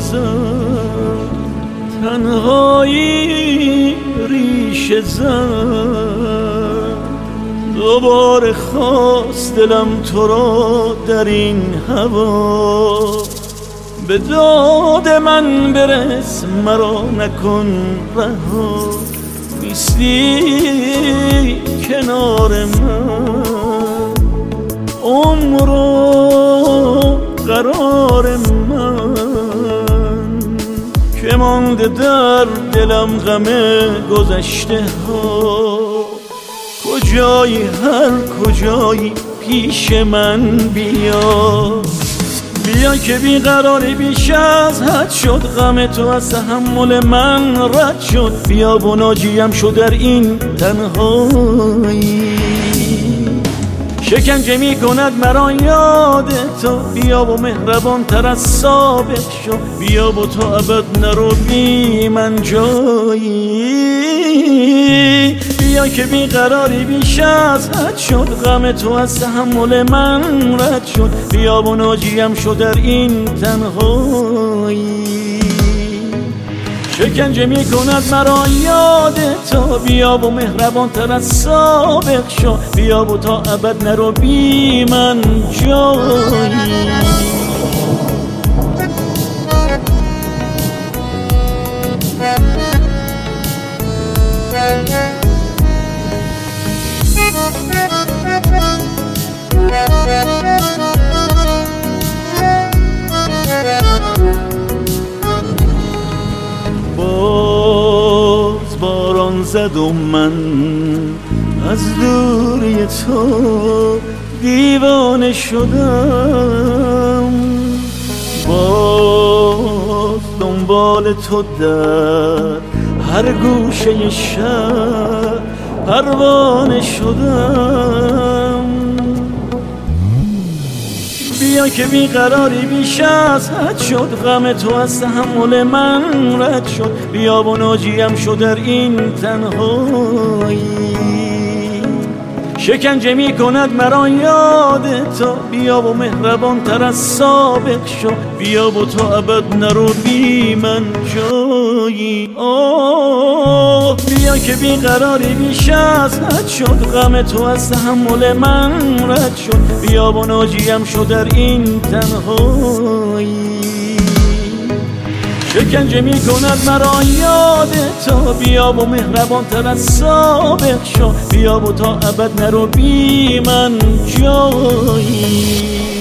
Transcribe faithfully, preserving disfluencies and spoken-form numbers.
زد، تنهایی ریشه زد. دوباره خواست دلم تو را در این هوا، به داد من برس مرا نکن رها. نیستی کنار من، عمر و قرار من، که مانده در دلم غم گذشته ها. کجایی هر کجایی پیش من بیا، بیا که بیقراری بیش از حد شد. غم تو از تحمل من رد شد، بیا و ناجیم شو در این تنهایی. شکنجه می کند مرا یاد تو، بیا و مهربان تر از سابق شو. بیا و تا ابد نرو بی من جایی. بیا که بیقراری بیش از حد شد، غم تو از تحمل من رد شد. بیا و ناجیم شو در این تنهایی. شکنجه می کند مرا یاد تو، بیا و مهربان تر از سابق شو. بیا و تا ابد نرو بی من جایی. باز باران زد و من از دوری تو دیوانه شدم. باز دنبال تو در هر گوشه شهر پروانه شدم. بیا که بیقراری بیش از حد شد، غم تو از تحمل من رد شد. بیا و ناجیم شو در این تنهایی. شکنجه می کند مرا یاد تو، بیا و مهربان تر از سابق شو. بیا و تا ابد نرو بی من جایی. آه بیا که بیقراری بیش از حد شد، غم تو از تحمل من رد شد. بیا و ناجیم شو در این تنهایی. شکنجه می کند مرا یاد تو، بیا و مهربان تر از سابق شو. بیا و تا ابد نرو بی من جایی.